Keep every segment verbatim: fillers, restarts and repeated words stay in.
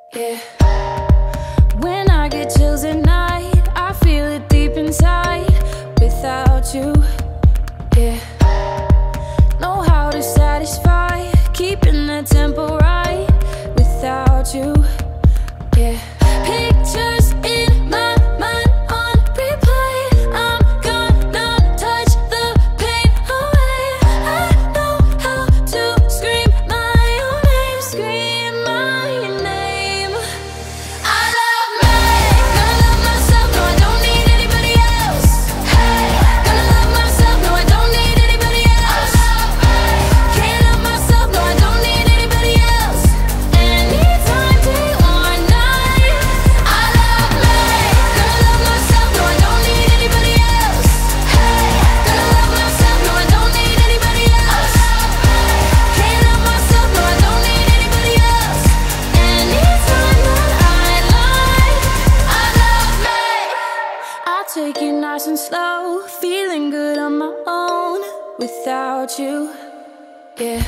Yeah. When I get chills at night, I feel it deep inside. Without you, yeah. Know how to satisfy, keeping the tempo right. Without you, yeah. Pictures in my mind on replay. I'm gonna touch the pain away. I know how to scream my own name, scream my name. I love me, gonna love myself, no I don't need anybody else. Hey, gonna love myself, no I don't need anybody else. Can't love myself, no I don't need anybody else. Anytime, day or night. I love me, gonna love myself, no I don't need anybody else. Hey, gonna love myself, no I don't need anybody else. Can't love myself, no I don't need anybody else. Anytime that I lie, I love me. I take it nice and slow, feeling good on my own without you, yeah.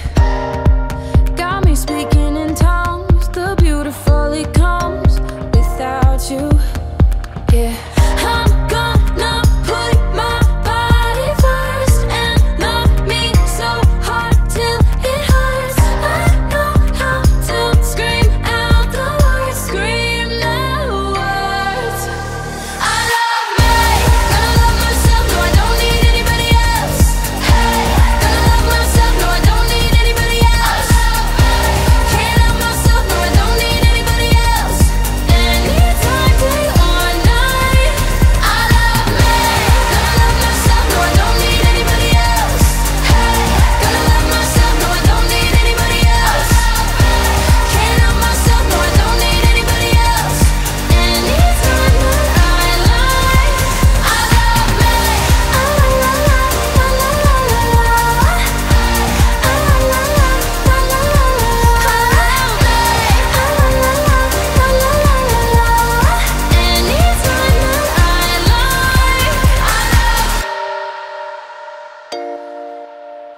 Got me speaking in tongues, the beautiful it comes without you, yeah. I'm gonna put my body first and love me so hard till it hurts. I know how to scream out the words, scream the words. I love me, gonna love myself, no I don't need anybody else. Hey, gonna love myself, no I don't need anybody else. Can't love myself, no I don't need anybody else. Anytime, day or night. I love me, gonna love myself, no I don't need anybody else. Hey, gonna love myself, no I don't need anybody else. Can't love myself, no I don't need anybody else. Anytime that I lie, I love me. I la la la la la la la. I la la la la la la la. I love me. I la la la la la la la. Anytime that I lie, I love.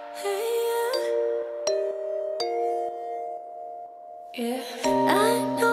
Hey, yeah. Yeah. I know